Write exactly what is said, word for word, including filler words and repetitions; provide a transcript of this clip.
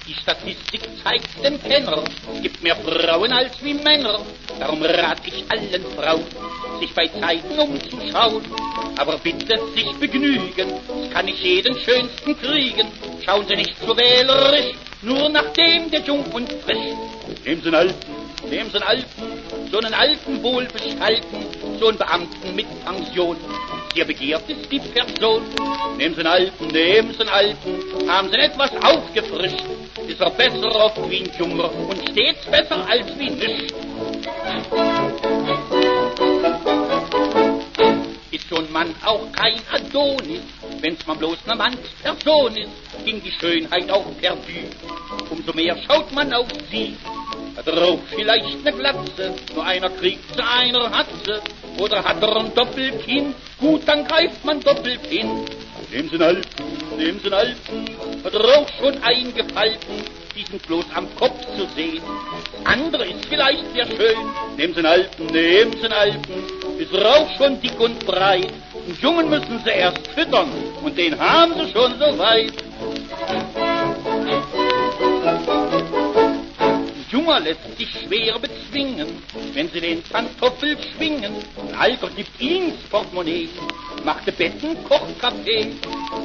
Die Statistik zeigt dem Kenner, es gibt mehr Frauen als wie Männer. Darum rat ich allen Frauen, sich bei Zeiten umzuschauen. Aber bitte sich begnügen, es kann nicht jeden Schönsten kriegen. Schauen Sie nicht so wählerisch, nur nach dem, der jung und frisch. Nehmen Sie einen Alten, nehmen Sie einen Alten, so einen Alten wohlbestalten, so einen Beamten mit Pension. Sehr begehrt ist die Person. Nehmen Sie einen Alten, nehmen Sie einen Alten, haben Sie ihn etwas aufgefrischt, ist er besser oft wie ein Junger und stets besser als wie nichts. Ist so ein Mann auch kein Adonis, wenn's man bloß ne Mannsperson ist, ging die Schönheit auch perdu. Umso mehr schaut man auf sie. Hat er auch vielleicht ne Glatze, nur einer kriegt sie, einer hat sie. Oder hat er ein Doppelkinn, gut, dann greift man doppelt hin. Nehmen Sie einen Alten, nehmen Sie einen Alten, hat er auch schon eingefalten, die sind bloß am Kopf zu sehen. Das andere ist vielleicht sehr schön. Nehmen Sie einen Alten, nehmen Sie einen Alten, ist er auch schon dick und breit. Einen Jungen müssen Sie erst füttern und den haben Sie schon so weit. Junger lässt sich schwer bezwingen, wenn sie den Pantoffel schwingen. Ein Alter gibt ihm's Portemonnaie, machte Betten, kocht Kaffee.